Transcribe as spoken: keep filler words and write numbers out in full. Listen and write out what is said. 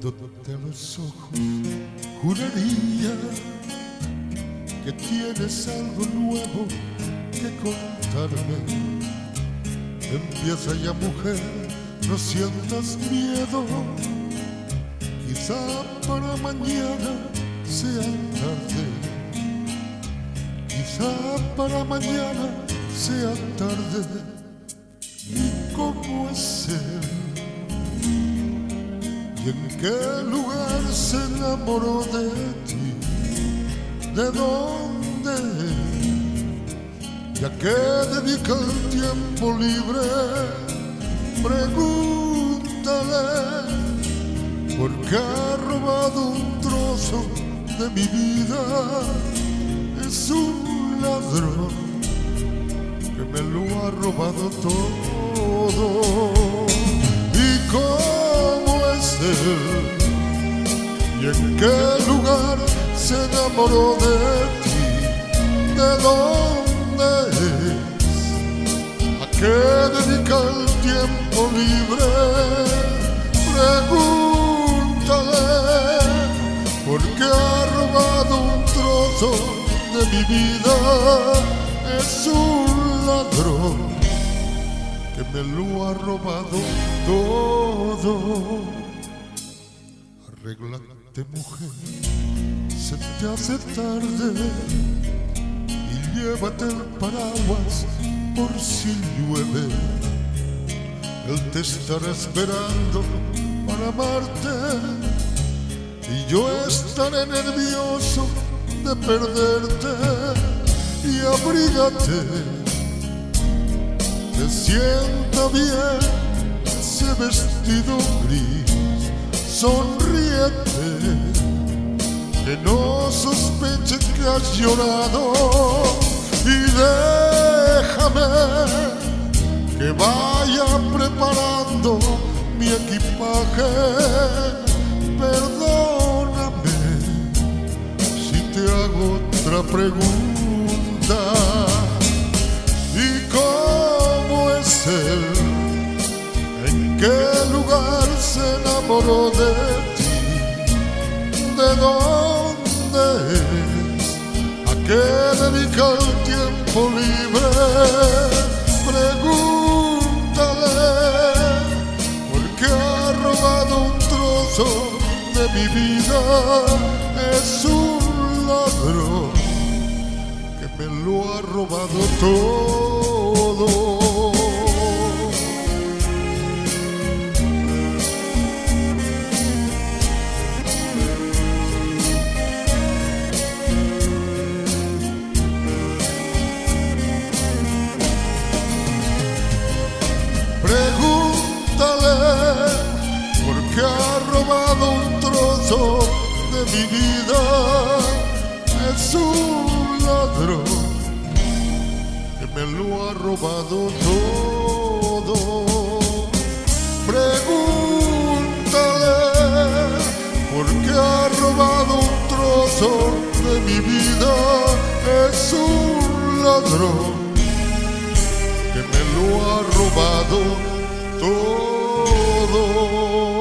Viéndote a los ojos, juraría que tienes algo nuevo que contarme. Empieza ya, mujer, no sientas miedo. Quizá para mañana sea tarde. Quizá para mañana sea tarde. ¿Y cómo es él? ¿Y en qué lugar se enamoró de ti? ¿De dónde? ¿Y a qué dedica el tiempo libre? Pregúntale, porque ha robado un trozo de mi vida. Es un ladrón que me lo ha robado todo. ¿Y cómo es él? ¿Y en qué lugar se enamoró de ti? ¿De dónde es? ¿A qué dedica el tiempo libre? Pregúntale, porque ha robado un trozo de mi vida. Es un ladrón que me lo ha robado todo. Arréglate, mujer, se te hace tarde, y llévate el paraguas por si llueve. Él te estará esperando para amarte, y yo estaré nervioso de perderte. Y abrígate, te sienta bien ese vestido gris. Sonríete, que no sospeche que has llorado. Y déjame que vaya preparando mi equipaje. Perdóname si te hago otra pregunta. ¿Y cómo es él? ¿En qué lugar se enamoró de ti? ¿De dónde es? ¿A qué dedica el tiempo libre? Pregúntale, porque ha robado un trozo de mi vida. Es un ladrón que me lo ha robado todo. Pregúntale, porque ha robado un trozo de mi vida. Es un ladrón que me lo ha robado todo. Pregúntale, porque ha robado un trozo de mi vida. Es un ladrón que me lo ha robado todo.